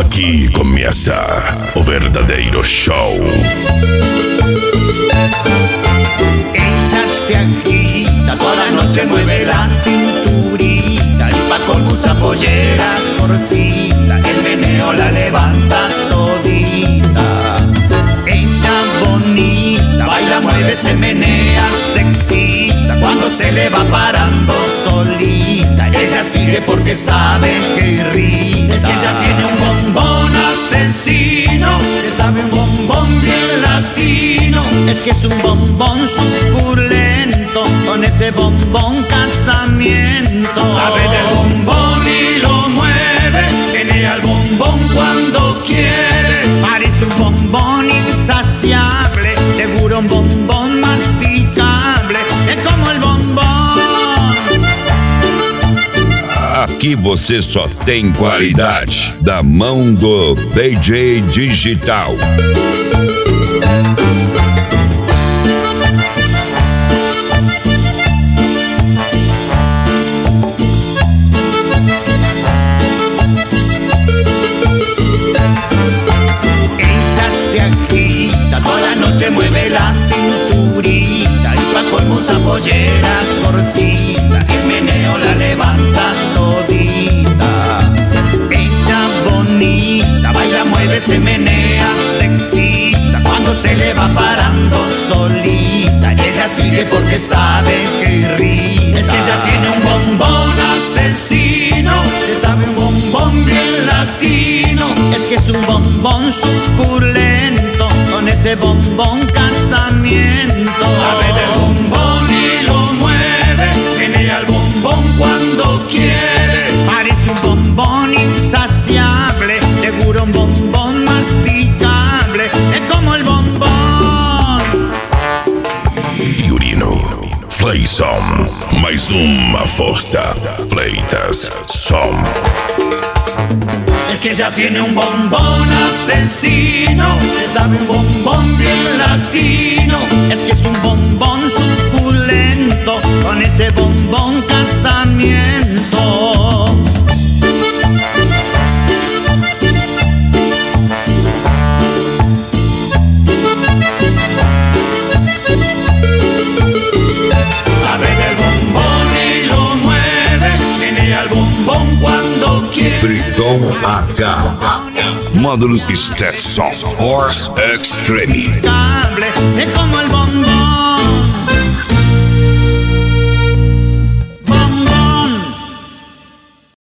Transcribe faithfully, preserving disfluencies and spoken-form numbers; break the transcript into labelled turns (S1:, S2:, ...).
S1: Aqui começa o verdadeiro show.
S2: Ella se agita, toda la noche mueve la cinturita y pa' colmo usa pollera cortita, el meneo la levanta todita. Ella bonita, baila, mueve, se menea, se excita cuando se le va parando solita. Ella sigue porque sabe que irrita. Es que ella tiene un bombón asesino, se sabe un bombón bien latino. Es que es un bombón suculento, con ese bombón casamiento. Sabe del bombón y lo mueve, menea el bombón cuando quiere. Parece un bombón insaciable, seguro un bombón masticable. Es como el bombón.
S1: Aqui você só tem qualidade da mão do D J Digital.
S2: Mueve la cinturita y pa' colmo usa pollera cortita, el meneo la levanta todita. Ella bonita, baila, mueve, se menea, se excita cuando se le va parando solita. Y ella sigue porque sabe que irrita. Es que ella tiene un bombón asesino, se sabe un bombón bien latino. Es que es un bombón suculento, con ese bombón casamiento. Sabe del bombón y lo mueve, menea el bombón cuando quiere. Parece un bombón insaciable, seguro un bombón masticable. Es como el bombón.
S1: Fiorino, Flayson, mais uma força. Fleitas, som.
S2: Es que ella tiene un bombón asesino, se sabe un bombón bien latino. Es que es un bombón suculento, con ese bombón casamiento. Sabe del bombón y lo mueve, menea el bombón cuando quiere.
S1: Tritão A K. Módulos Stetson Force Extreme.
S2: Es como el bombón.